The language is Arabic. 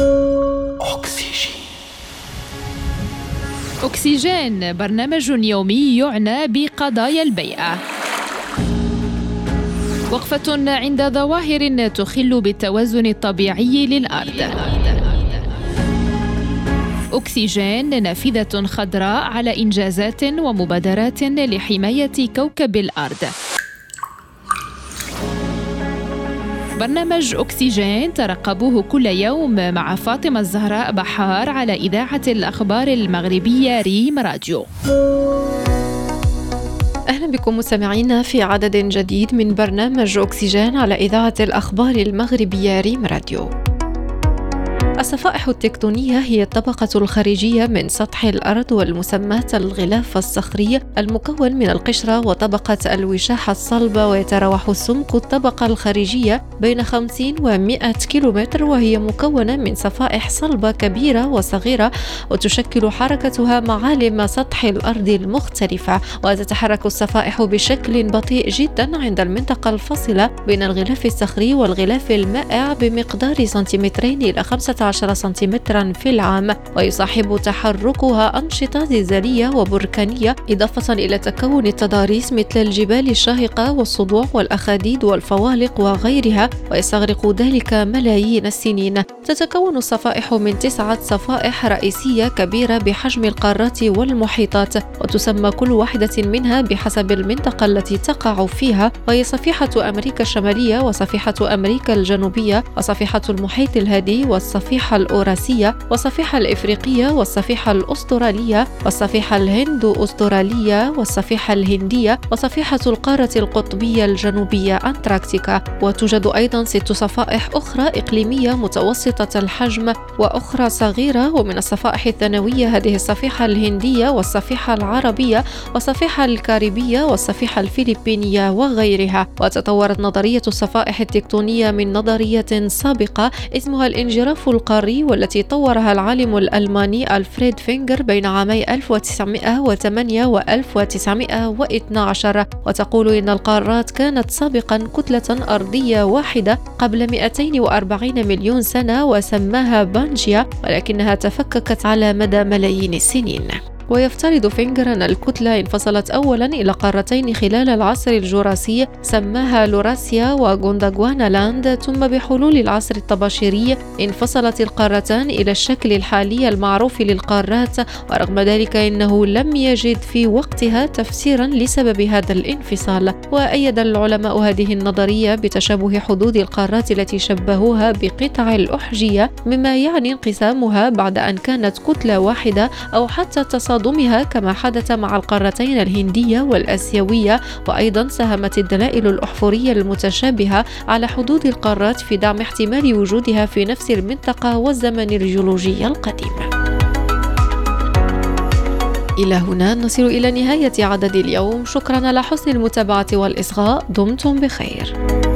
أكسجين، برنامج يومي يعنى بقضايا البيئة. وقفة عند ظواهر تخل بالتوازن الطبيعي للأرض. أكسجين، نافذة خضراء على إنجازات ومبادرات لحماية كوكب الأرض. برنامج أكسجين ترقبوه كل يوم مع فاطمة الزهراء بحار على إذاعة الأخبار المغربية ريم راديو. أهلا بكم مستمعينا في عدد جديد من برنامج أكسجين على إذاعة الأخبار المغربية ريم راديو. الصفائح التكتونية هي الطبقة الخارجية من سطح الأرض والمسماة الغلاف الصخري المكون من القشرة وطبقة الوشاح الصلبة، ويتراوح سمك الطبقة الخارجية بين 50 و100 كيلومتر، وهي مكونة من صفائح صلبة كبيرة وصغيرة، وتشكل حركتها معالم سطح الأرض المختلفة. وتتحرك الصفائح بشكل بطيء جدا عند المنطقة الفاصلة بين الغلاف الصخري والغلاف المائع بمقدار سنتيمترين إلى 15 سنتيمترا في العام، ويصاحب تحركها أنشطة زلزالية وبركانية، إضافة إلى تكون التضاريس مثل الجبال الشاهقة والصدوع والأخاديد والفوالق وغيرها، ويستغرق ذلك ملايين السنين. تتكون الصفائح من 9 صفائح رئيسية كبيرة بحجم القارات والمحيطات، وتسمى كل واحدة منها بحسب المنطقة التي تقع فيها، وهي صفيحة أمريكا الشمالية، وصفيحة أمريكا الجنوبية، وصفيحة المحيط الهادي، والصفيحة الأوراسية، والصفيحة الإفريقية، والصفيحة الأسترالية، والصفيحة الهندو-أسترالية، والصفيحة الهندية، وصفيحة القارة القطبية الجنوبية أنتاركتيكا. وتوجد أيضا 6 صفائح أخرى إقليمية متوسطة الحجم وأخرى صغيرة. ومن الصفائح الثانوية هذه الصفيحة الهندية، والصفيحة العربية، والصفيحة الكاريبية، والصفيحة الفلبينية وغيرها. وتطورت نظرية الصفائح التكتونية من نظرية سابقة اسمها الانجراف القاري، والتي طورها العالم الألماني ألفريد فينجر بين عامي 1908 و 1912، وتقول إن القارات كانت سابقا كتلة أرضية واحدة قبل 240 مليون سنة، وسماها بانجيا، ولكنها تفككت على مدى ملايين السنين. ويفترض فينجر أن الكتلة انفصلت أولا إلى قارتين خلال العصر الجوراسي سماها لوراسيا وغوندوانا لاند، ثم بحلول العصر الطباشيري انفصلت القارتان إلى الشكل الحالي المعروف للقارات. ورغم ذلك إنه لم يجد في وقتها تفسيرا لسبب هذا الانفصال. وأيد العلماء هذه النظرية بتشابه حدود القارات التي شبهوها بقطع الأحجية، مما يعني انقسامها بعد أن كانت كتلة واحدة أو حتى تصادمها كما حدث مع القارتين الهندية والآسيوية. وأيضا ساهمت الدلائل الأحفورية المتشابهة على حدود القارات في دعم احتمال وجودها في نفس المنطقة والزمن الجيولوجي القديم. إلى هنا نصل إلى نهاية عدد اليوم. شكرا على حسن المتابعة والإصغاء. دمتم بخير.